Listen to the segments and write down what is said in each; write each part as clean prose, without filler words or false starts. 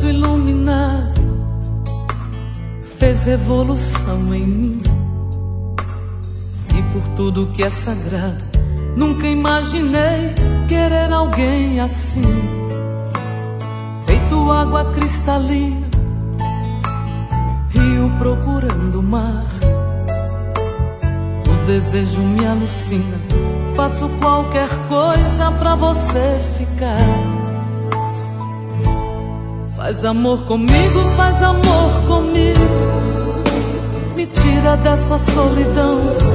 sorriso iluminado fez revolução em mim. E por tudo que é sagrado, nunca imaginei querer alguém assim. Feito água cristalina, rio procurando o mar. O desejo me alucina, faço qualquer coisa pra você ficar. Faz amor comigo, faz amor comigo, me tira dessa solidão.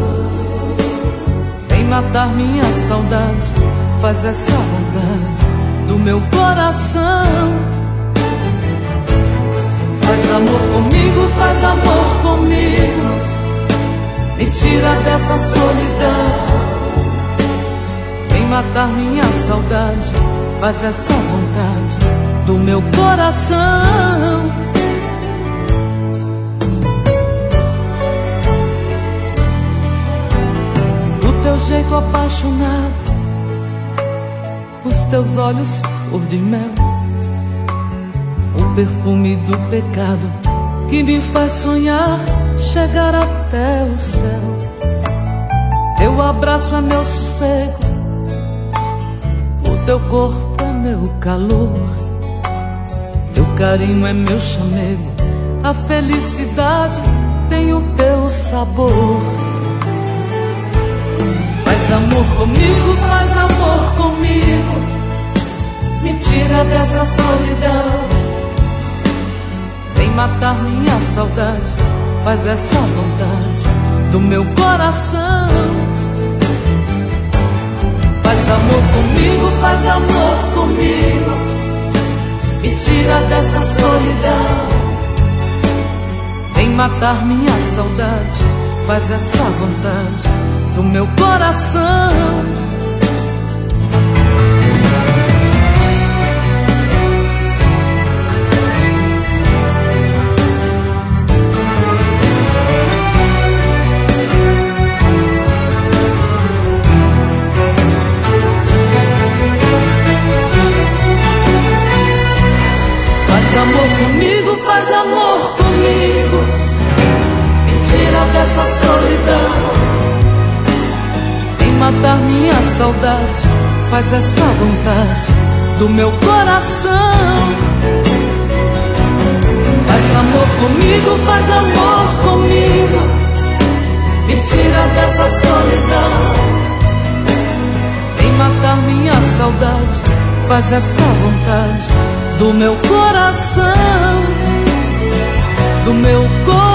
Vem matar minha saudade, faz essa vontade do meu coração. Faz amor comigo, faz amor comigo, me tira dessa solidão. Vem matar minha saudade, faz essa vontade do meu coração. Do teu jeito apaixonado, os teus olhos cor de mel, o perfume do pecado que me faz sonhar chegar até o céu. Teu abraço é meu sossego, o teu corpo é meu calor, teu carinho é meu chamego, a felicidade tem o teu sabor. Faz amor comigo, faz amor comigo, me tira dessa solidão. Vem matar minha saudade, faz essa vontade do meu coração. Faz amor comigo, faz amor comigo, me tira dessa solidão. Vem matar minha saudade, faz essa vontade do meu coração. Faz amor comigo, faz amor comigo, me tira dessa solidão. Vem matar minha saudade, faz essa vontade do meu coração. Faz amor comigo, faz amor comigo, me tira dessa solidão. Vem matar minha saudade, faz essa vontade do meu coração, do meu coração.